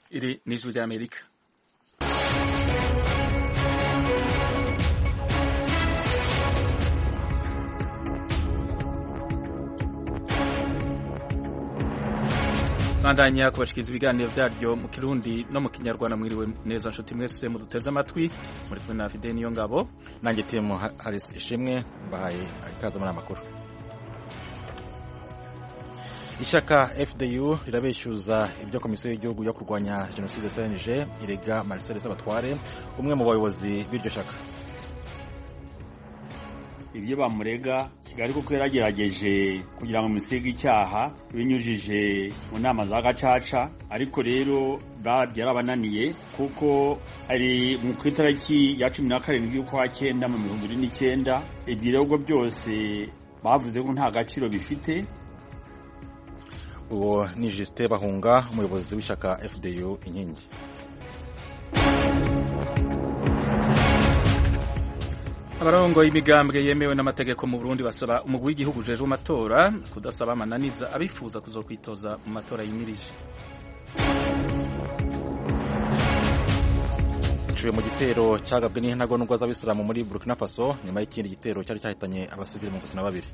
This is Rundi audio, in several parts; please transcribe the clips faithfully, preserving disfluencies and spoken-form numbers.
Iri ni Ijwi ry'Amerika. Bandanya kubashikiriza ibiganiro byaryo mu Kirundi no mu Kinyarwanda. Mwiriwe neza nshuti mwese muduteze amatwi, muri kumwe na Fidel Niyongabo nanjye Timo Harris Ishimwe, mbahaye ikaze muri amakuru. Ishyaka F D U rirabeshyuza ibyo komisiyo y'igihugu yo kurwanya jenoside C N G irega Marcel Sabatware, umwe mu bayobozi b'iryo shaka. Ibyo bamurega Kigali kuko yaragerageje kugira ngo musige icyaha binyujije mu nama za gacaca, ariko rero byarabananiye kuko ari mu kwitariki ya cumi na karindwi y'ukwa cyenda mu bihumbi bibiri n'icyenda ibirego byose bavuze ko nta gaciro bifite. Uwo ni Justin Bahunga, umuyobozi w'ishyaka F D U Inkingi. Abarongo y'imigambwe yemewe n'amategeko mu Burundi basaba umugwi w'igihugu jeje amatora kudasaba amananiza abifuza kuzokwitoza mu matora yimirije. Ciwe mu gitero cyagabwe n'intagondwa z'abisilamu muri Burkina Faso nyuma y'ikindi gitero cyari cyahitanye abasivili mirongo itatu na babiri.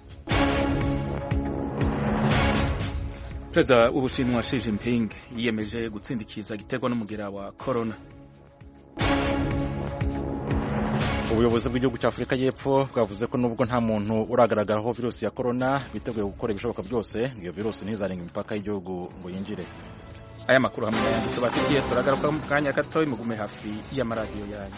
Perezida w'Ubushinwa Xi Jinping yiyemeje gutsindikiza igitego n'umugera wa corona. Ubuyobozi bw'igihugu cya Afurika y'Epfo bwavuze ko nubwo nta muntu uragaragaraho virusi ya corona biteguye gukora ibishoboka byose iyo virusi ntizarenga imipaka y'igihugu ngo yinjire. Aya makuru hamwe n'ayandi tubafitiye turagaruka mu kanya gato, mugume hafi y'amaradiyo yanyu.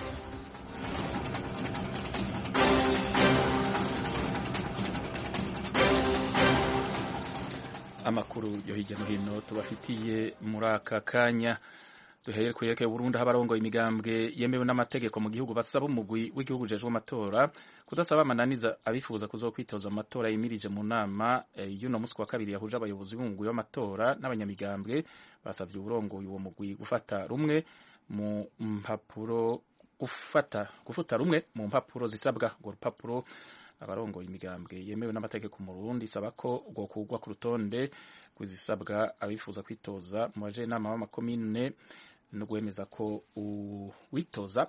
Amakuru yo hirya no hino tubafitiye muri aka kanya. Duhere kuyeke Burundi habarongo imigambwe yemewe n'amategeko mu gihugu basaba umugwi w'igihugu jeje amatora kudasaba amananiza abifuza kuzokwitoza amatora yimirije mu nama e, y'uno musi wa kabiri yahuje abayobozi b'umugwi w'amatora n'abanyamigambwe. Basavye uburongo uwo mugwi gufata rumwe mu mpapuro gufata gufuta rumwe mu mpapuro zisabwa ngo rupapuro abarongo imigambwe yemewe n'amategeko mu Burundi saba ko ubwo kugwa ku rutonde kuzisabwa abifuza kwitoza mu baje nama b'amakomine no gwemeza ko uwitoza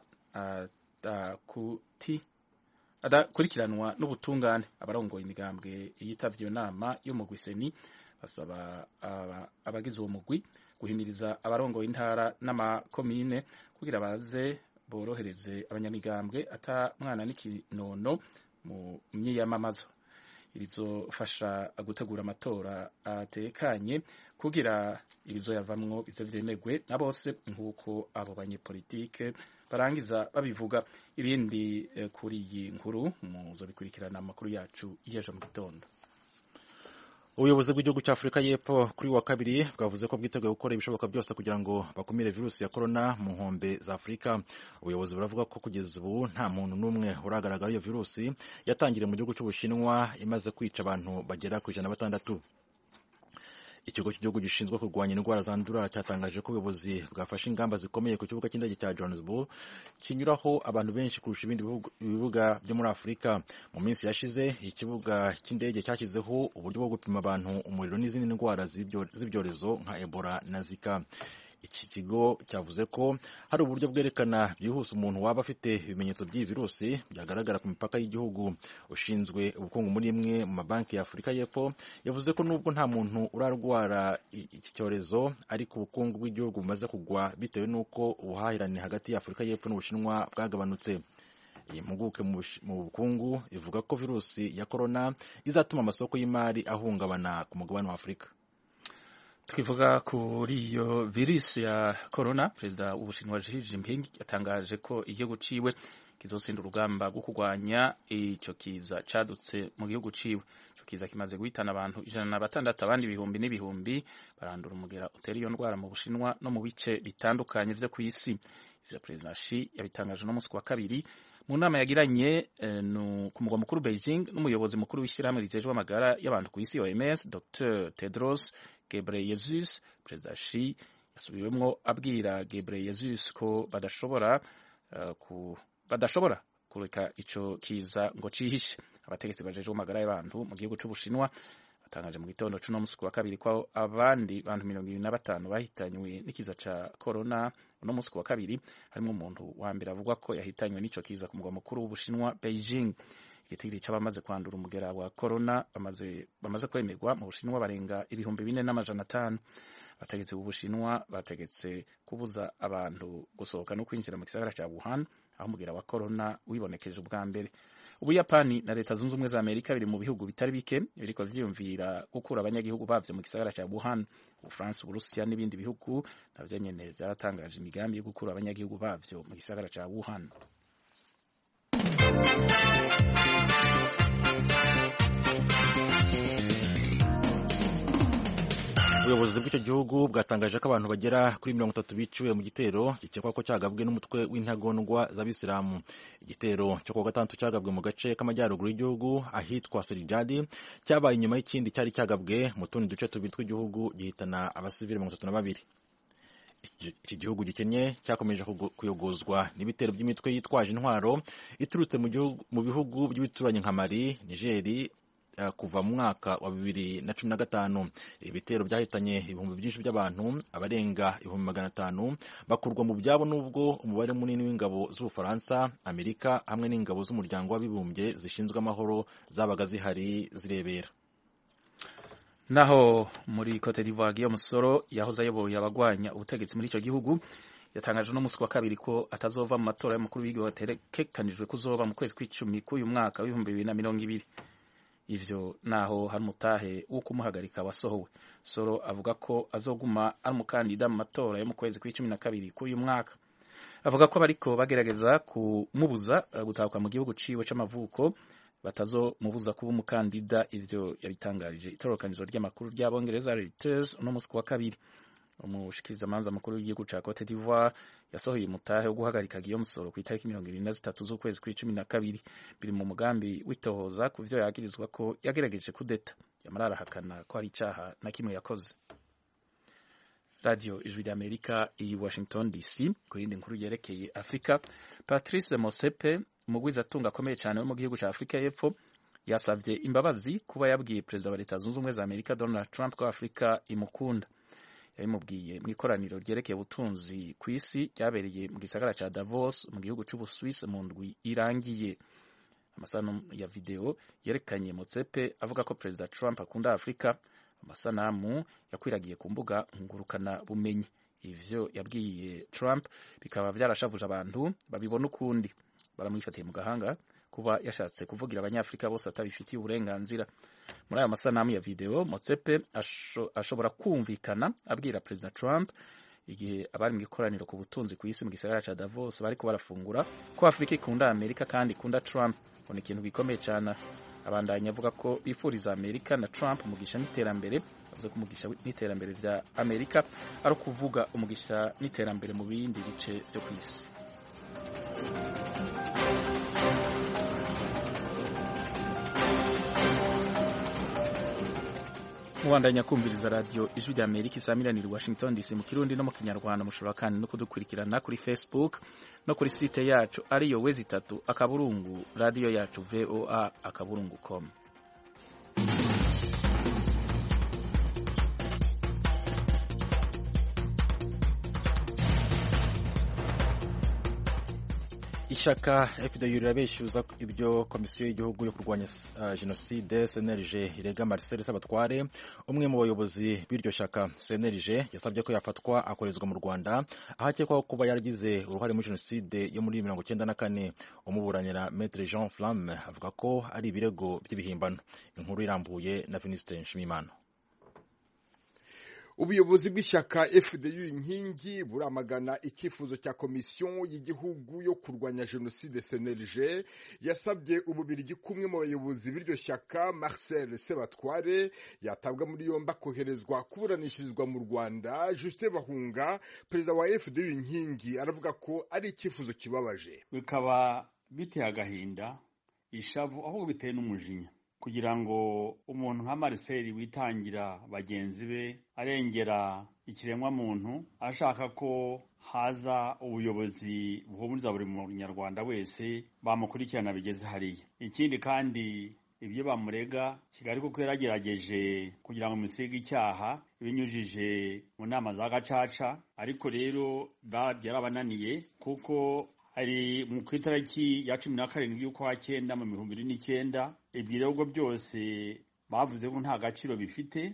adakuti adakurikiranwa n'ubutungane. Abarongo imigambwe yitavye nama yo mu Gwiseni basaba abagize uwo mugwi guhimiriza abarongo intara n'amakomine kugira baze borohereze abanyamigambwe ata mwana n'ikinono mu myiyamamazo. Ibizofasha gutegura amatora atekanye kugira ibizoyavamwo bize vyemegwe na bose nk'uko abo banyepolitike barangiza babivuga. Ibindi eh, kuri iyi nkuru muzobikurikirana amakuru yacu y'ejo mu gitondo. Ubuyobozi bw'igihugu cya Afurika y'Epfo kuri wa kabiri bwavuze ko bwiteguye gukora ibishoboka byose kugira ngo bakumire virusi ya corona mu nkombe za Afurika. Ubuyobozi buravuga ko kugeza ubu nta muntu n'umwe uragaragara iyo virusi yatangiriye mu gihugu cy'Ubushinwa imaze kwica abantu bagera ku ijana na batandatu. Ikigo cy'igihugu gishinzwe kurwanya indwara zandura cyatangaje ko ubuyobozi bwafashe ingamba zikomeye ku kibuga cy'indege cya Johannesburg kinyuraho abantu benshi kurusha ibindi bibuga byo muri Afurika. Mu minsi yashize ikibuga cy'indege cyashyizeho uburyo bwo gupima abantu umuriro n'izindi ndwara z'ibyorezo nka Ebola na Zika. Iki kigo cyavuze ko hari uburyo bwerekana byihuse umuntu waba afite ibimenyetso by'iyi virusi byagaragara ku mipaka y'igihugu. Ushinzwe ubukungu muri imwe mu mabanki ya Afurika y'Epfo yavuze ko nubwo nta muntu urarwara iki cyorezo ariko ubukungu bw'igihugu bumaze kugwa bitewe n'uko ubuhahirane hagati ya Afurika y'Epfo n'Ubushinwa bwagabanutse. Iyi mpuguke mu bukungu ivuga ko virusi ya corona izatuma amasoko y'imari ahungabana ku mugabane wa Afurika. Tukivuga kuri iyo virusi ya corona, Perezida w'Ubushinwa Xi Jinping yatangaje ko igihugu ciwe kizotsinda urugamba rwo kurwanya ico kiza cadutse mu gihugu ciwe. Ico kiza kimaze guhitana abantu ijana na batandatu, abandi ibihumbi n'ibihumbi barandura umugera utera iyo ndwara mu Bushinwa no mu bice bitandukanye vyo kw'isi. Ivyo Perezida Xi yabitangaje no musi wa kabiri mu nama yagiranye eh, no ku mugwa mukuru Beijing n'umuyobozi mukuru w'ishyirahamwe rijejwe amagara y'abantu ku isi O M S Docteur Tedros Ghebreyesus. Perezida Xi yasubiwemwo abwira Ghebreyesus ko badashobora uh, ku badashobora kureka ico kiza ngo cihishe. Abategetsi bajejwe amagara y'abantu mu gihugu c'Ubushinwa batangaje mu gitondo c'uno musi wa kabiri ko abandi bantu mirongo ibiri na batanu bahitanywe n'ikiza ca corona uno musi wa kabiri, harimo umuntu wa mbere avugwa ko yahitanywe n'ico kiza ku mugwa mukuru w'Ubushinwa Beijing. Igitigiri c'abamaze kwandura umugera wa corona bamaze bamaze kwemerwa mu Bushinwa barenga ibihumbi bine n'amajana atanu. Abategetsi b'Ubushinwa bategetse kubuza abantu gusohoka no kwinjira mu gisagara ca Wuhan aho umugera wa corona wibonekeje ubwa mbere. Ubuyapani na Leta Zunze Ubumwe za Amerika biri mu bihugu bitari bike biriko vyiyumvira gukura abanyagihugu bavyo mu gisagara ca Wuhan. Ubufaransa, Uburusiya n'ibindi bihugu navyo nyene vyaratangaje imigambi yo gukura abanyagihugu bavyo mu gisagara ca Wuhan. Ubuyobozi bw'icyo gihugu bwatangaje ko abantu bagera kuri mirongo itatu biciwe mu gitero gikekwa ko cyagabwe n'umutwe w'intagondwa z'abisilamu. Igitero cyo kuwa gatandatu cyagabwe mu gace k'amajyaruguru y'igihugu ahitwa Serijadi, cyabaye inyuma y'ikindi cyari cyagabwe mu tundi duce tubiri tw'igihugu gihitana abasivili mirongo itatu na babiri. Iki gihugu gikennye cyakomeje kuyogozwa n'ibitero by'imitwe yitwaje intwaro iturutse mu bihugu by'ibituranyi nka Mali, Nigeri kuva mu mwaka wa bibiri na cumi na gatanu. Ibitero byahitanye ibihumbi byinshi by'abantu, abarenga ibihumbi magana atanu bakurwa mu byabo, n'ubwo umubare munini w'ingabo z'Ubufaransa, Amerika hamwe n'ingabo z'umuryango w'abibumbye zishinzwe amahoro zabaga zihari zirebera. Naho muri Cote d'Ivoire, Guillaume Soro yahoze ayoboye abagwanya ubutegetsi muri ico gihugu yatangaje no musi wa kabiri ko atazova mu matora y'umukuru w'igihugu ategekanijwe kuzoba mu kwezi kw'icumi k'uyu mwaka w'ibihumbi bibiri na mirongo ibiri. Ivyo naho hari umutahe wo kumuhagarika wasohowe. Soro avuga ko azoguma ari umukandida mu matora yo mu kwezi kw'icumi na kabiri k'uyu mwaka. Avuga ko bariko bagerageza kumubuza gutahuka mu gihugu ciwe c'amavuko, batazomubuza kuba umukandida. Ivyo yabitangarije itororokanizo ry'amakuru ry'Abongereza Reuters uno musi wa kabiri. Umushikirizamanza mukuru w'igihugu ca Cote d'Ivoire yasohoye umutahe wo guhagarika Guillaume Soro ku itariki mirongo ibiri na zitatu z'ukwezi kw'icumi na kabiri, biri mu mugambi witohoza ku vyo yagirizwa ko yagerageje kudeta. Yamara arahakana ko hari icaha na kimwe yakoze. Radio Ijwi ry'Amerika i Washington D C. Ku yindi nkuru yerekeye Afrika, Patrice Motsepe, umugwizatunga akomeye cyane wo mu gihugu ca Afrika y'Epfo, yasavye imbabazi kuba yabwiye perezida wa Leta Zunze Ubumwe za Amerika Donald Trump ko Afrika imukunda. Yabimubwiye mu ikoraniro ryerekeye ubutunzi ku isi ryabereye mu gisagara ca Davos mu gihugu c'Ubusuwisi mu ndwi irangiye. Amasanamu ya video yerekanye Motsepe avuga ko perezida Trump akunda Afrika. Amasanamu yakwiragiye ku mbuga ngurukana bumenyi. Ivyo yabwiye Trump bikaba vyarashavuje abantu babibona ukundi, baramwifatiye mu gahanga kuba yashatse kuvugira abanyafrika bose atabifitiye uburenganzira. Muri aya masanamu ya video, Motsepe asho, ashobora kumvikana abwira President Trump igihe abari mu ikoraniro ku butunzi ku isi mu gisagara ca Davos bariko barafungura ko Afrika ikunda Amerika kandi ikunda Trump. Ni ikintu gikomeye cyane. Abandanya avuga ko bifuriza Amerika na Trump umugisha n'iterambere, avuze ko umugisha n'iterambere vya Amerika ari ukuvuga umugisha n'iterambere mu bindi bice byo ku isi. Mubandanya kumviriza radio Ijwi ry'Amerika isamiraniye Washington D C mu Kirundi no mu Kinyarwanda. Mushobora kandi no kudukurikirana kuri Facebook no kuri site yacu ariyo wezi itatu akaburungu radio yacu V O A akaburungu com. Ishyaka F D U rirabeshyuza ibyo komisiyo y'igihugu yo kurwanya uh, jenoside C N L G irega Marcel Sabatware, umwe mu bayobozi b'iryo shyaka. C N L G yasabye ko yafatwa akorezwa mu Rwanda ahakekwaho kuba yaragize uruhare muri jenoside yo muri mirongo icyenda na kane. Umuburanira Maître Jean Flamme avuga ko ari ibirego by'ibihimbano. Inkuru irambuye na Venuste Nshimiyimana. Ubuyobozi bw'ishyaka F D U inkingi buramagana icyifuzo cya komisiyo y'igihugu yo kurwanya jenoside C N L G yasabye ububirigi kumwe mu bayobozi b'iryo shyaka Marcel Sabatware yatabwa muri yombi koherezwa kuburanishirizwa mu Rwanda. Justin Bahunga, perezida wa F D U inkingi, aravuga ko ari icyifuzo kibabaje, bikaba biteye agahinda, ishavu, ahubwo biteye n'umujinya kugira ngo umuntu nka Marcel witangira bagenzi be arengera ikiremwa muntu ashaka ko haza ubuyobozi buhumuriza buri munyarwanda wese bamukurikirana bigeze hariya. Ikindi kandi ibyo bamurega kigali kuko yaragerageje kugira ngo musige icyaha binyujije mu nama za gacaca, ariko rero byarabananiye kuko ari mu kwitariki ya cumi na karindwi y'ukwa cyenda mu bihumbi bibiri n'icyenda ibirego byose bavuze ko nta gaciro bifite,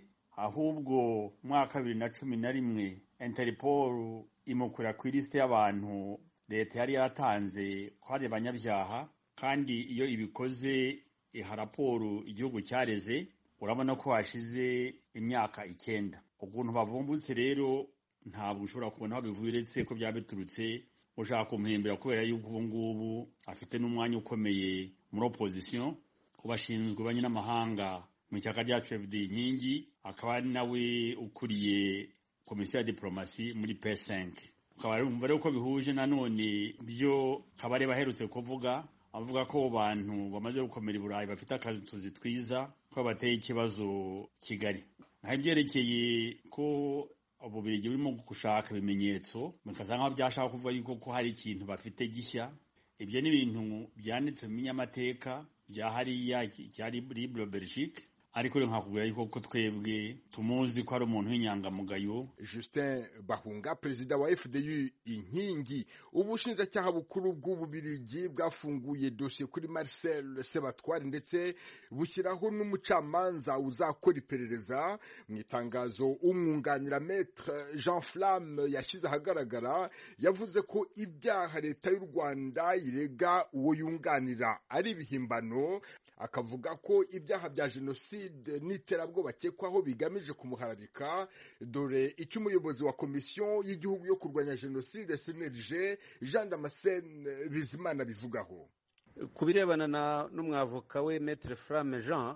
ahubwo mwaka bibiri na cumi na rimwe Interpol imukura ku liste y'abantu leta yari yaratanze ko ari abanyabyaha, kandi iyo ibikoze iha raporo igihugu cyareze urabona ko hashize imyaka icyenda. Ukuntu bavumbutse rero ntabwo ushobora kubona aho bivuye, uretse ko byaba biturutse ushaka kumuhimbira kubera yuko ubu ngubu afite n'umwanya ukomeye muri opposition ku bashinzwe ububanyi n'amahanga mu ishyaka ryacu F D inkingi, akaba ari nawe ukuriye komisiyo ya diplomasi muri P cinq. Ukaba rero ko bihuje nanone byo kabare baherutse kuvuga, avuga ko abantu bamaze gukomera i Burayi bafite akazi twiza ko bateye ikibazo Kigali. Naho ibyerekeye ko Ububirigi burimo gushaka ibimenyetso bikaza nkaho byashaka kuvuga yuko ko hari ikintu bafite gishya, ibyo ni ibintu byanditse mu minyamateka bya hariya cyari Libre Belgique, ariko rero nkakubwira yuko ko twebwe tumuzi ko ari umuntu w'inyangamugayo. Justin Bahunga, perezida wa F D U inkingi. Ubushinjacyaha bukuru bw'Ububirigi bwafunguye dosiye kuri Marcel Sebatware ndetse bushyiraho n'umucamanza uzakora iperereza. Mu itangazo umwunganira Maître Jean Flamme yashyize ahagaragara yavuze ko ibyaha leta y'u Rwanda irega uwo yunganira ari ibihimbano, akavuga ko ibyaha bya jenoside n'iterabwoba bakekwaho bigamije kumuharabika. Dore icyo umuyobozi wa komisiyo y'igihugu yo kurwanya jenoside C N L G Jean Damascene Bizimana bivugaho. Ku birebana n'umwavoka we Maître Flamme Jean,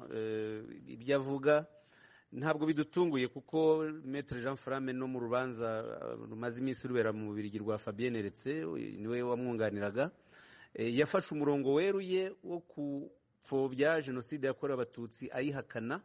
ibyo avuga ntabwo bidutunguye kuko Maître Jean Flamme no mu rubanza rumaze iminsi rubera mu Bubiligi rwa Fabien Neretse niwe wamwunganiraga, yafashe umurongo weruye wo ku pfobya jenoside yakorewe abatutsi ayihakana.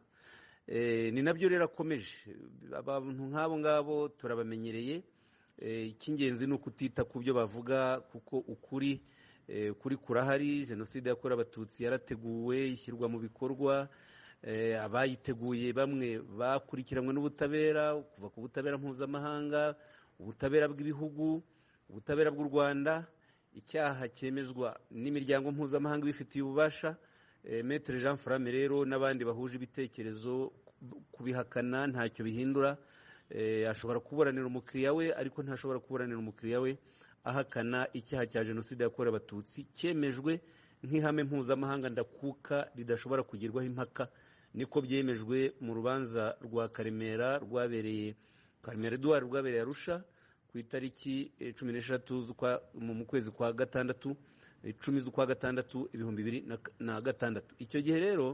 E, ni nabyo rero akomeje. Abantu nk'abo ngabo turabamenyereye. E, icy'ingenzi ni ukutita ku byo bavuga kuko ukuri e, kuri kurahari. Jenoside yakorewe abatutsi yarateguwe ishyirwa mu bikorwa. E, abayiteguye bamwe bakurikiranwe n'ubutabera kuva ku butabera mpuzamahanga, ubutabera bw'ibihugu, ubutabera bw'u Rwanda. Icyaha cyemezwa n'imiryango mpuzamahanga bifitiye ububasha. E, Maître Jean Flamme rero n'abandi bahuje ibitekerezo kubihakana ntacyo bihindura. E, ashobora kuburanira umukiriya we ariko ntashobora kuburanira umukiriya we ahakana icyaha cya jenoside yakorewe abatutsi cyemejwe nk'ihame mpuzamahanga ndakuka ridashobora kugirwaho impaka. Niko byemejwe mu rubanza rwa Karemera rwabereye Karemera Edouard rwabereye Arusha ku itariki cumi n'eshatu mu kwezi kwa gatandatu icumi z'ukwa gatandatu ibihumbi bibiri na gatandatu. Icyo gihe rero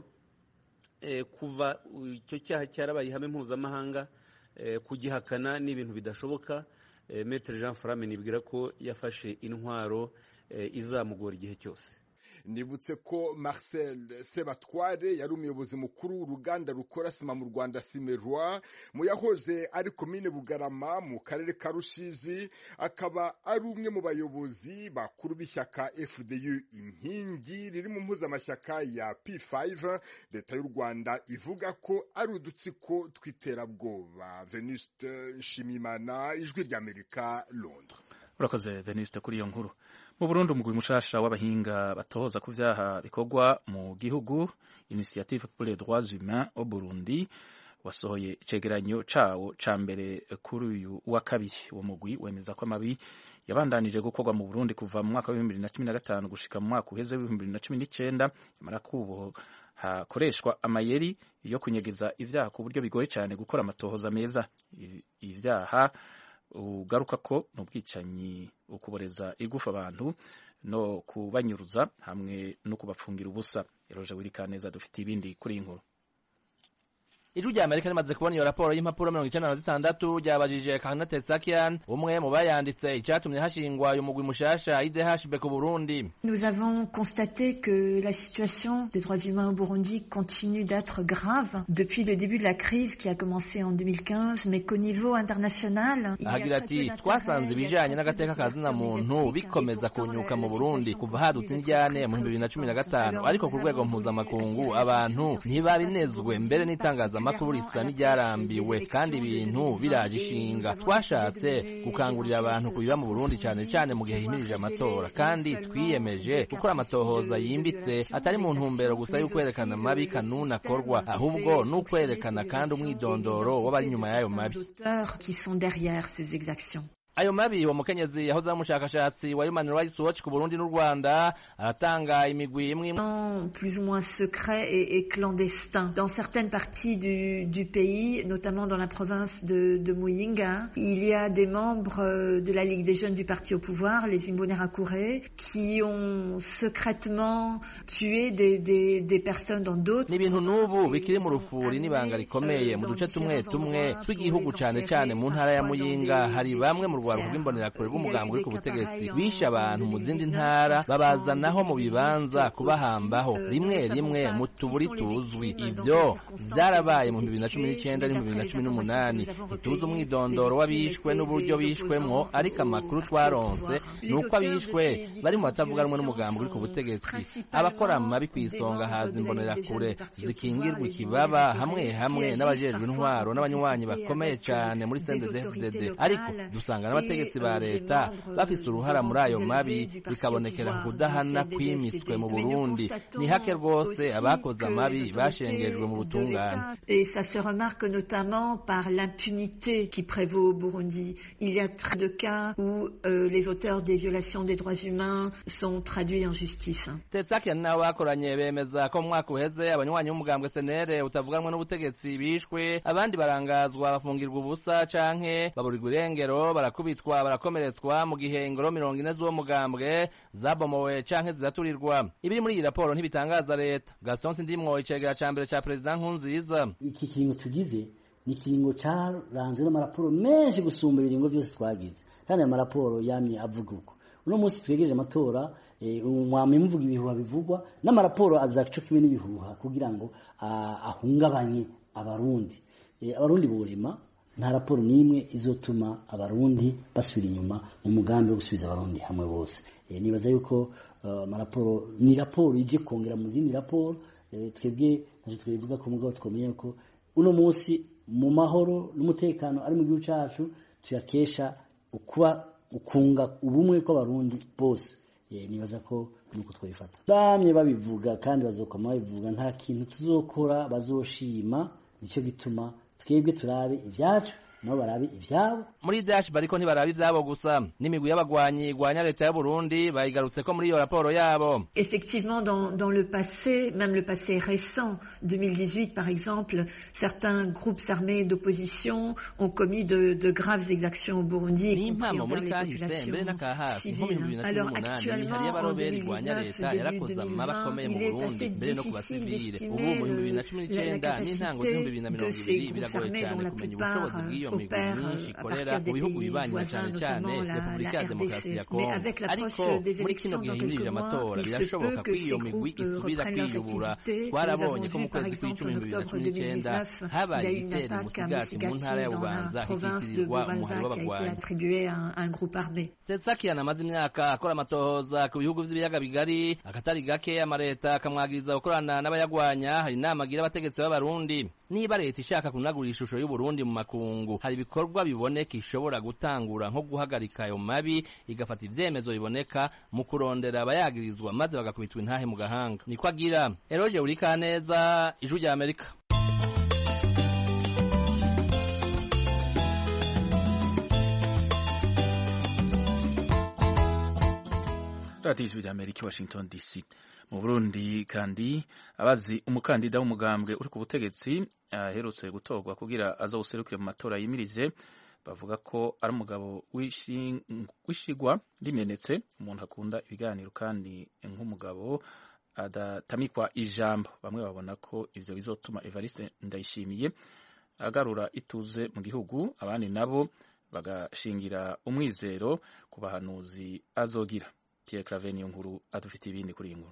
e, kuva icyo cyaha cyarabaye ihame mpuzamahanga e, kugihakana ni ibintu bidashoboka. e, Maître Jean Flamme nibwira ko yafashe intwaro e, izamugora igihe cyose. Nibutse ko Marcel Sebatware yari umuyobozi mukuru w'uruganda rukora sima mu Rwanda Simerwa, mu yahoze ari komine Bugarama mu karere ka Rusizi, akaba ari umwe mu bayobozi bakuru b'ishyaka F D U inkingi riri mu mpuzamashyaka ya P cinq. Leta y'u Rwanda ivuga ko ari udutsiko tw'iterabwoba. Venuste Nshimiyimana, Ijwi ry'Amerika, Londres. Urakoze Venuste kuri iyo nkuru. Mu Burundi umugwi mushasha w'abahinga batohoza ku vyaha bikorwa mu gihugu Initiative pour les droits humains au Burundi wasohoye icegeranyo cawo ca mbere kuri uyu wa kabiri. Uwo mugwi wemeza ko amabi yabandanije gukorwa mu Burundi kuva mu mwaka wa bibiri na cumi na gatanu gushika mu mwaka uheze wa bibiri na cumi n'icenda, nyamara kubo hakoreshwa amayeri yo kunyegeza ivyaha ku buryo bigoye cyane gukora amatohoza meza. Ivyaha ugaruka ko n'ubwicanyi, ukuboreza igufa abantu no kubanyuruza hamwe no kubafungira ubusa. Eroje Wirikaneza dufite ibindi kuri inkuru. ijwi rya Amerika rimaze kubona iyo raporo y'impapuro mirongo icenda na zitandatu ryabajije Karina Tetsakian umwe mu bayanditse icatumye hashingwa uyu mugwi mushasha I D H B ku Burundi. Nous avons constaté que la situation des droits humains au Burundi continue d'être grave depuis le début de la crise qui a commencé en deux mille quinze, mais qu'au niveau international ahagira ati twasanze ibijanye n'agateka kazina muntu bikomeza kunyuka mu Burundi kuva hadutse indyane mu bibiri na cumi na gatanu, ariko ku rwego mpuzamakungu abantu ntibabinezwe mbere n'itangaza amakuru risa n'iryarambiwe kandi ibintu biraje ishinga. Twashatse gukangurira abantu kubiba mu Burundi cyane cyane mu gihe himirije amatora, kandi twiyemeje gukora amatohoza yimbitse atari mu ntumbero gusa y'ukwerekana amabi kanuni akorwa, ahubwo n'ukwerekana kandi umwidondoro w'abari inyuma y'ayo mabi. Ayo mabi wa mukenyezi yahoze umushakashatsi wa Human Rights Watch ku Burundi n'u Rwanda aratanga imigwi imwe plus ou moins secret et, et clandestin dans certaines parties du, du pays, notamment dans la province de, de Muyinga. Il y a des membres de la Ligue des jeunes du parti au pouvoir, les Imbonerakure, qui ont secrètement tué des, des, des personnes dans d'autres. N'ibintu n'ubu bikiri mu rufuri n'ibanga rikomeye mu duce tumwe tumwe tw'igihugu cyane cyane mu ntara ya Muyinga. Hari bamwe mu rwanda rw'imbonerakure rw'umugambi uri ku butegetsi bishe abantu mu zindi ntara babazanaho mu bibanza kubahambaho rimwe rimwe mu tuburi tuzwi. Ibyo byarabaye mu bibiri na cumi n'icyenda no mu bibiri na cumi n'umunani. Ntituzi umwidondoro w'abishwe n'uburyo bishwemwo, ariko amakuru twaronse ni uko abishwe bari mu batavuga rumwe n'umugambi uri ku butegetsi. Abakora amabi ku isonga haza imbonerakure zikingirwa ikibaba hamwe hamwe n'abajejwe intwaro n'abanywanyi bakomeye cyane muri C N D D F D D, ariko dusanga n'abategetsi ba leta bafise uruhara muri ayo mabi bikabonekera kudahana kwimitswe mu Burundi. Ni hake rwose abakoze amabi bashengejwe mu butungane. Et ça se remarque notamment par l'impunité qui prévaut au Burundi. Il y a très de cas où euh, les auteurs des violations des droits humains sont traduits en justice. Tetsakian nawe bakoranye bemeza ko mu mwaka uheze abanywanyi b'umugambwe C N L utavuganwe n'ubutegetsi bishwe, abandi barangazwa bafungirwa ubusa canke baburirwa irengero, barakubitwa barakomeretswa, mu gihe ingoro mirongo ine z'uwo mugambwe zabomowe canke ziraturirwa. Ibiri muri iyi raporo ntibitangaza leta. Gaston Sindimwo icegera ca mbere ca Perezida Nkurunziza: iki kiringo tugize ni kiringo caranzwe n'amaraporo menshi gusumba ibiringo byose twagize, kandi ayo maraporo yamye avuga uko uno munsi twegeje amatora umwami muvuga ibihuha bivugwa n'amaraporo azaco kimwe n'ibihuha kugira ngo ahungabanye abarundi. Abarundi borema nta raporo n'imwe izotuma abarundi basubira inyuma mu mugambi wo gusubiza abarundi hamwe bose. Nibaza yuko amaraporo ni raporo ije kongera mu zindi raporo. Twebwe ntacyo twivuga ko mugabo twamenye ko uno munsi mu mahoro n'umutekano ari mu gihugu cyacu tuyakesha ukuba ukunga ubumwe kw'abarundi bose. Nibaza ko nuko twifata bamye babivuga kandi bazokoma babivuga, nta kintu tuzokora bazoshima. Nicyo gituma twebwe turabe ivyacu nabo barabe ivyabo. Muri dash bariko ntibarabe ivyabo gusa, n'imigwi y'abagwanyi igwanya leta ya Burundi bayigarutse ko muri iyo raporo yabo. Effectivement, dans, dans le passé, même le passé récent, deux mille dix-huit par exemple, certains groupes armés d'opposition ont commis de, de graves exactions au Burundi, y compris envers les populations civiles. Alors actuellement, en deux mille dix-neuf, début deux mille vingt, il est assez difficile d'estimer le, la, la capacité de ces groupes armés dont la plupart opère à partir des pays voisins, notamment la, la R D C. Mais avec l'approche des élections dans quelques mois, il se peut que ces groupes reprennent leurs activités. Nous avons vu par exemple en octobre deux mille dix-neuf, il y a eu une attaque à Musigati dans la province de Bubanza qui a été attribuée à un, un groupe armé. Tetsakian amaze imyaka akora amatohoza ku bihugu vy'ibiyaga bigari, akatari gake amareta akamwagiriza gukorana n'abayagwanya. Hari inama agira abategetsi b'abarundi. Niba leta ishaka kunagura ishusho y'u Burundi mu makungu, hari ibikorwa biboneka ishobora gutangura nko guhagarika ayo mabi, igafata ivyemezo biboneka mu kurondera abayagirizwa maze bagakubitwa intahe mu gahanga. Niko agira. Eroje Urikaneza, Ijwi rya Amerika. Radio Ijwi rya Amerika, Washington D C. Mu Burundi kandi abazi umukandida w'umugambwe uri ku butegetsi aherutse uh, gutorwa kugira azawuserukire mu matora yimirije bavuga ko ari umugabo wishigwa rimenetse, umuntu akunda ibiganiro kandi nk'umugabo adatamikwa ijambo. Bamwe babona ko ivyo bizotuma Evariste Ndayishimiye agarura ituze mu gihugu, abandi nabo bagashingira umwizero ku bahanuzi azogira. Pierre Claver Niyonkuru adufite ibindi kuri iyi nkuru.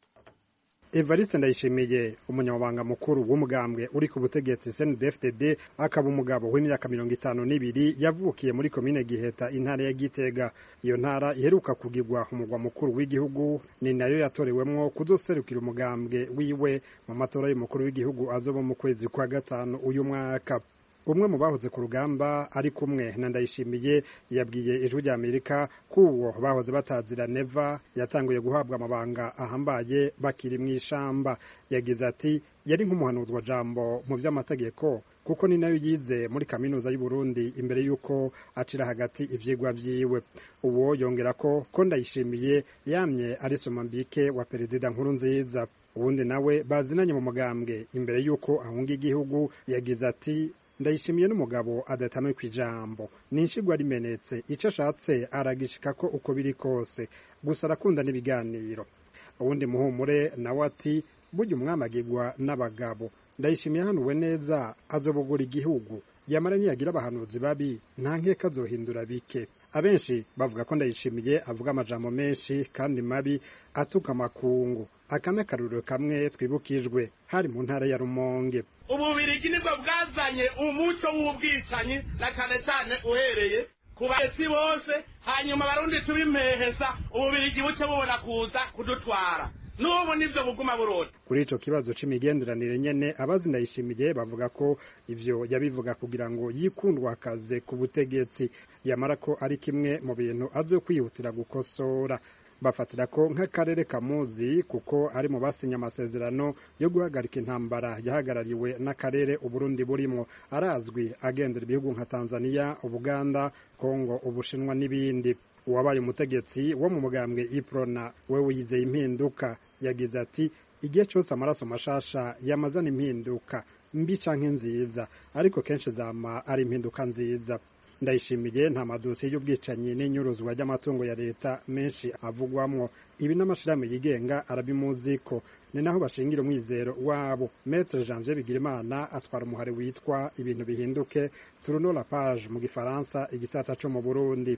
Evariste Ndayishimiye umunyamabanga mukuru w'umugambwe uri ku butegetsi C N D D F D D akaba umugabo w'imyaka mirongo itanu n'ibiri yavukiye muri komine Giheta intara ya Gitega. Iyo ntara iheruka kugirwa umugwa mukuru w'igihugu, ni nayo yatorewemwo kuzoserukira umugambwe wiwe mu matora y'umukuru w'igihugu azoba mu kwezi kwa gatanu uyu mwaka. Umwe mu bahoze ku rugamba ari kumwe na Ndayishimiye yabwiye Ijwi rya Amerika ko uwo bahoze batazira neva yatanguye guhabwa amabanga ahambaye bakiri mu ishamba. Yagize ati yari nk'umuhanuzwa jambo mu vy'amategeko kuko ni nayo yize muri kaminuza y'u Burundi imbere yuko acira hagati ivyigwa vyiwe. Uwo yongera ko ko Ndayishimiye yamye ari somambike wa perezida Nkurunziza. Uwundi nawe bazinanye mu mugambwe imbere yuko ahunga igihugu yagize ati Ndayishimiye n'umugabo adatamwe kwijambo, ninshigwa rimenetse, ico ashatse aragishika ko uko biri kose, gusa arakunda n'ibiganiro. Uwundi Muhumure nawe ati burya umwamagirwa n'abagabo. Ndayishimiye hanuwe neza azobogora igihugu, yamara niyagira abahanuzi babi nta nkeka azohindura bike. Abenshi bavuga ko Ndayishimiye avuga amajambo menshi kandi mabi atuka makungu. Akame karuriro kamwe twibukijwe hari mu ntara ya Rumonge. Ububirigi nibwo bwazanye umuco w'ubwicanyi na cyane cyane uhereye ku bahesi bose, hanyuma abarundi tubimehesa ububirigi buce bubona kuza kudutwara. N'ubu nivyo buguma burota. Kuri ico kibazo c'imigenderanire nyene abazi Ndayishimiye bavuga ko ivyo yabivuga kugira ngo yikundwa akaze ku butegetsi, yamara ko ari kimwe mu bintu azo kwihutira gukosora. Bafatira ko nk'akarere kamuzi kuko ari mu basinya amasezerano yo guhagarika intambara yahagarariwe n'akarere Uburundi burimo. Arazwi agendera ibihugu nka Tanzania, Ubuganda, Kongo, Ubushinwa n'ibindi. Uwabaye umutegetsi wo mu mugambwe Iprona we wizeye impinduka yagize ati igihe cyose amaraso mashasha yamazana impinduka mbi canke nziza, ariko kenshi zama ari impinduka nziza. Ndayishimiye nta madosiye y'ubwicanyi n'inyuruzwa ry'amatungo ya leta menshi avugwamwo. Ibi n'amashirahamwe yigenga arabimuziko, ni naho bashingira umwizero wabo. Maître Janvier Bigirimana atwara umuhari witwa ibintu bihinduke Tourneau la page mu gifaransa igisata cyo mu Burundi.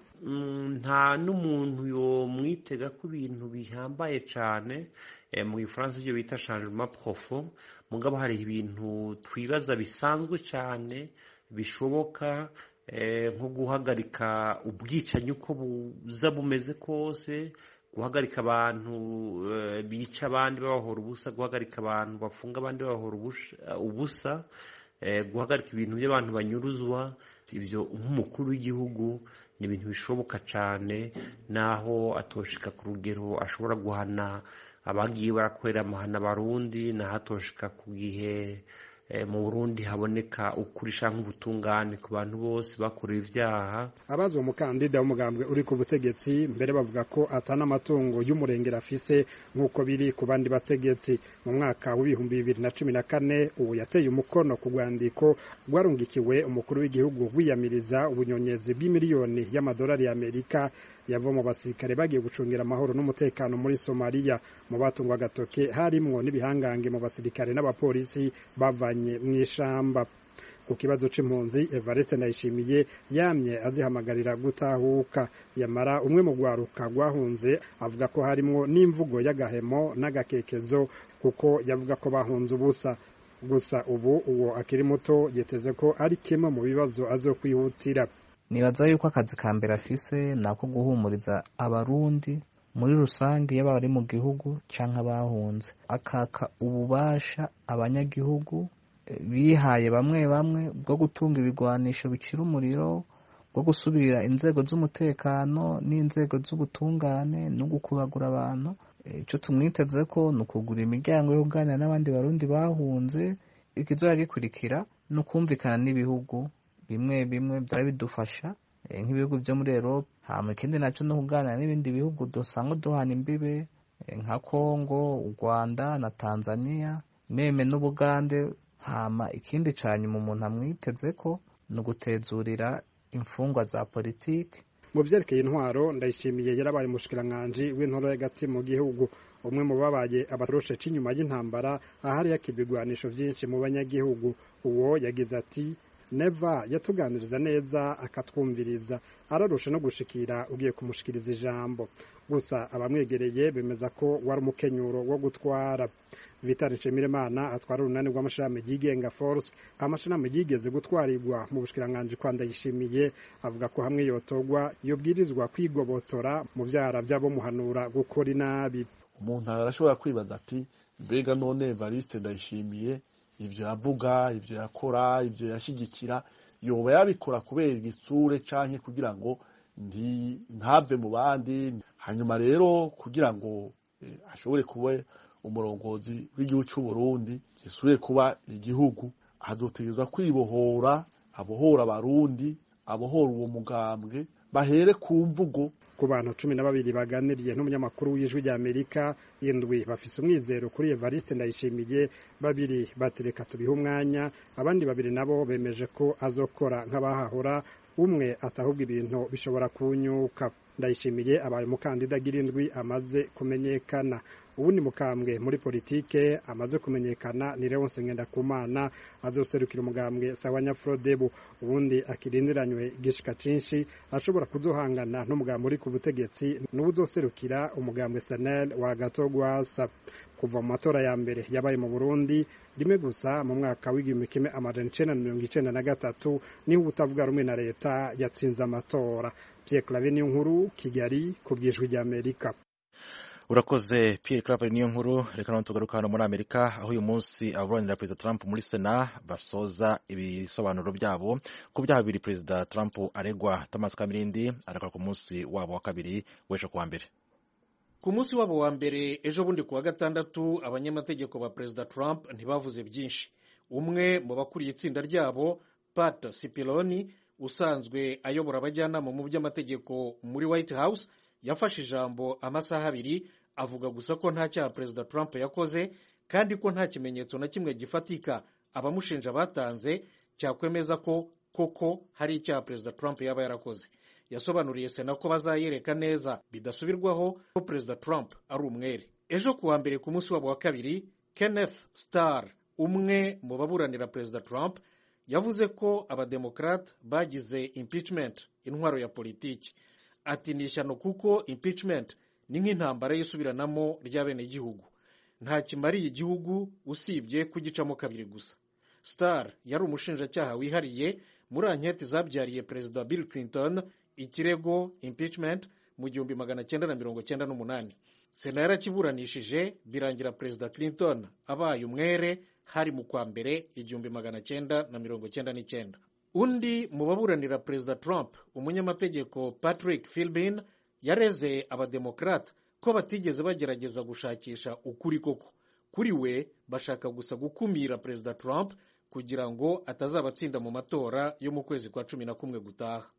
Nta n'umuntu yo mwitega ku bintu bihambaye cyane mu gifaransa byo bita changement profond, mugabo hari ibintu twibaza bisanzwe cyane bishoboka, nko guhagarika ubwicanyi uko buza bumeze kose, guhagarika abantu bica abandi babahora ubusa, guhagarika abantu bafunga abandi babahora ubusa, guhagarika ibintu by'abantu banyuruzwa. Ivyo nk'umukuru w'igihugu ni ibintu bishoboka cyane, naho atoshika ku rugero ashobora guhana abagiye barakorera amahana Barundi, naho atoshika ku gihe mu Burundi haboneka ukurisha nk'ubutungane ku bantu bose bakorewe ivyaha. Abazo umukandida w'umugambwe uri ku butegetsi mbere bavuga ko atana amatungo y'umurengera afise nk'uko biri ku bandi bategetsi. Mu mwaka w'ibihumbi bibiri na cumi na kane ubu yateye umukono ku rwandiko rwarungikiwe umukuru w'igihugu wiyamiriza ubunyonyezi bw'imiliyoni y'amadolari y'Amerika yava mu basirikare bagiye gucungira amahoro n'umutekano muri Somalia. Mu batungwa gatoke harimwo n'ibihangange mu basirikare n'abapolisi bavanye mw'ishamba. Ku kibazo c'impunzi Evariste Ndayishimiye yamye azihamagarira gutahuka, yamara umwe mu gwaruka gwahunze avuga ko harimwo n'imvugo y'agahemo n'agakekezo kuko yavuga ko bahunze ubusa. Gusa ubu uwo akiri muto yeteze ko ari kimwe mu bibazo azokwihutira. Nibaza yuko akazi ka mbere afise nako guhumuriza abarundi muri rusange yaba bari mu gihugu canke abahunze, akaka ububasha abanyagihugu bihaye bamwe bamwe bwo gutunga ibigwanisho bicira umuriro, bwo gusubirira inzego z'umutekano n'inzego z'ubutungane no gukubagura abantu. Ico tumwiteze ko nukugura imiryango yo kuganira n'abandi barundi bahunze. Ikizoya gikurikira no kumvikana n'ibihugu bimwe bimwe byari bidufasha nk'ibihugu byo muri Europe, hama ikindi naco no kuganira n'ibindi bihugu dusanga duhana imbibe nka Kongo, u Rwanda na Tanzania, meme n'Ubugande. Hama ikindi canyuma umuntu amwiteze ko no gutezurira imfungwa za politiki. mu vyerekeye intwaro Ndayishimiye yarabaye umushikiranganji w'intoro y'agati mu gihugu, umwe mu babaye abarushe c'inyuma y'intambara ahari yakibigwanisho vyinshi mu banyagihugu. Uwo yagize ati Neva yatuganiriza neza akatwumviriza, ararusha no gushikira ugiye kumushikiriza ijambo, gusa abamwegereye bemeza ko wari umukenyuro wo gutwara. Vital Nshimirimana atwara urunani rw'amashirahamwe yigenga Force, amashirahamwe yigeze gutwarirwa mu bushikiranganji kwa Ndayishimiye, avuga ko hamwe yotogwa yobwirizwa kwigobotora mu vyara vy'abo muhanura gukora inabi. Umuntu arashobora kwibaza ati mbega none Evariste Ndayishimiye ivyo yavuga, ivyo yakora, ivyo yashigikira yoba yabikora kubera igitsure canke kugira ngo ntave mu bandi. Hanyuma rero kugira ngo eh, ashobore kuba umurongozi w'igihugu cy'u Burundi gisubire kuba igihugu, azotegerezwa kwibohora, abohora abarundi, abohora uwo mugambwe, bahere ku mvugo. Ku bantu cumi na babiri baganiriye n'umunyamakuru w'ijwi rya Amerika, indwi bafise umwizero kuri Evariste Ndayishimiye, babiri batereka tubiha umwanya, abandi babiri nabo bemeje ko azokora nk'abahahora, umwe atahubwa ibintu bishobora kunyuka. Ndayishimiye abaye umukandida agira indwi amaze kumenyekana. Ubundi mukambwe muri politike amaze kumenyekana ni Leonce Ngendakumana, azoserukira umugambwe Sawanya Frodebu. Ubundi akirindiranywe gishika cinshi ashobora kuzohangana n'umugambwe uri ku butegetsi n'ubuzoserukira umugambwe S N L wa Gatogwasa. Kuva mu matora ya mbere yabaye mu Burundi rimwe gusa mu mwaka w'igihumbi kimwe amajana icenda na mirongo icenda na gatatu niho utavuga rumwe na leta yatsinze amatora. Pierre Claver niyo nkuru, Kigali, ku bw'ijwi rya Amerika. Urakoze Pierre Claver niyo nkuru. Reka none tugaruka hano muri Amerika, aho uyu munsi aburanira Perezida Trump muri Sena basoza ibisobanuro byabo ku byaha bibiri Perezida Trump aregwa. Thomas Kamirindi arakora ku munsi wabo wa kabiri w'ejo kuwa mbere. Ku munsi wabo wa mbere ejo bundi kuwa gatandatu, abanyamategeko ba Perezida Trump ntibavuze byinshi. Umwe mu bakuriye itsinda ryabo, Pat Cipollone, usanzwe ayobora abajyanama mu by'amategeko muri White House, yafashe ijambo amasaha abiri avuga gusa ko nta cyaha Perezida Trump yakoze kandi ko nta kimenyetso na kimwe gifatika abamushinja batanze cyakwemeza ko koko hari icyaha Perezida Trump yaba yarakoze. Yasobanuriye Sena ko bazayereka neza bidasubirwaho ko Perezida Trump ari umwere. Ejo kuwa mbere ku munsi wabo wa kabiri, Kenneth Starr, umwe mu baburanira Perezida Trump, yavuze ko abademokrate bagize impeachment intwaro ya politiki. Ati ni ishyano kuko impeachment ni nk'intambara y'isubiranamo ry'abenegihugu, nta kimariye igihugu usibye kugicamo kabiri gusa. Starr yari umushinjacyaha wihariye muri anketi zabyariye Perezida Bill Clinton ikirego impeachment mu gihumbi magana cyenda na mirongo cyenda n'umunani. Sena yarakiburanishije birangira Perezida Clinton abaye umwere hari mu kwa mbere igihumbi magana cyenda na mirongo cyenda n'icyenda. Undi mu baburanira Perezida Trump, umunyamategeko Patrick Philbin, yareze abademokrate ko batigeze bagerageza gushakisha ukuri koko. Kuri we bashaka gusa gukumira Perezida Trump kugira ngo atazabatsinda mu matora yo mu kwezi kwa cumi na kumwe gutaha.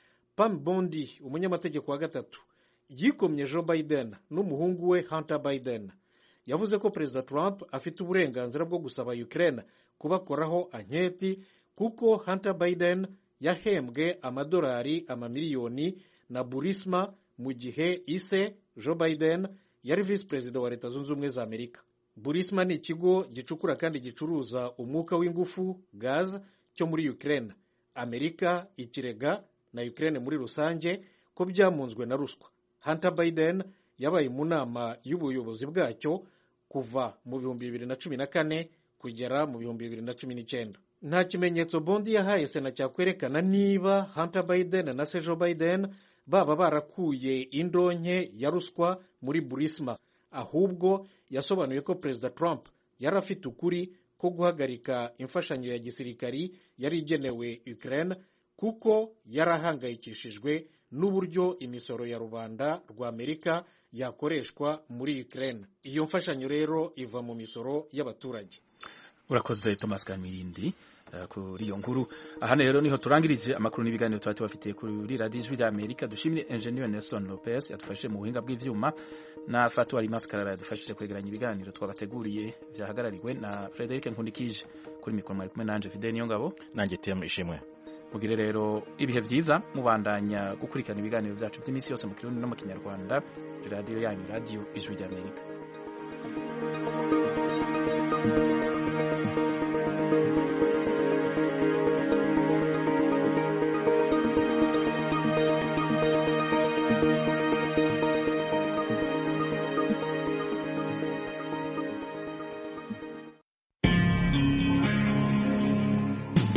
Pam Bondi, umunyamategeko wa gatatu, yikomye Joe Biden n'umuhungu we Hunter Biden. Yavuze ko Perezida Trump afite uburenganzira bwo gusaba Ukraine kubakoraho anketi kuko Hunter Biden yahembwe amadolari amamiliyoni na Burisma mu gihe ise Joe Biden yari vice perezida wa Leta Zunze Ubumwe za Amerika. Burisma ni ikigo gicukura kandi gicuruza umwuka w'ingufu gaz cyo muri Ukraine. Amerika ikirega na Ukraine muri rusange ko byamunzwe na ruswa. Hunter Biden yabaye mu nama y'ubuyobozi bwacyo kuva mu bihumbi bibiri na cumi na kane kugera mu bihumbi bibiri na cumi n'icyenda. Nta kimenyetso Bondi yahaye Sena cyakwerekana niba Hunter Biden na Joe Biden baba barakuye indonke ya ruswa muri Burisma, ahubwo yasobanuye ko Perezida Trump yari afite ukuri ko guhagarika imfashanyo ya gisirikari yari igenewe Ukraine kuko yarahangayikishijwe n'uburyo imisoro ya rubanda rwa Amerika yakoreshwa muri Ukraine. Iyo mfashanyo rero iva mu misoro y'abaturage. Urakoze Thomas Kamirindi uh, kuri iyo nkuru. Aha rero niho turangirije amakuru n'ibiganiro twari tubafitiye kuri Radio Ijwi ry'Amerika. Dushimire Engineer Nelson Lopez yadufashije mu buhinga bw'ivyuma na Fatwa Maskarara yadufashije kwegeranya ibiganiro twabateguriye byahagarariwe na Frederic Nkundikije. Kuri mikoro mwari kumwe nanje Fidel Niyongabo nanjye Tiyam Ishimwe. mugire rero ibihe byiza mubandanya gukurikirana ibiganiro byacu by'iminsi yose mu Kirundi no mu Kinyarwanda radiyo yanyu radiyo Ijwi ry'Amerika.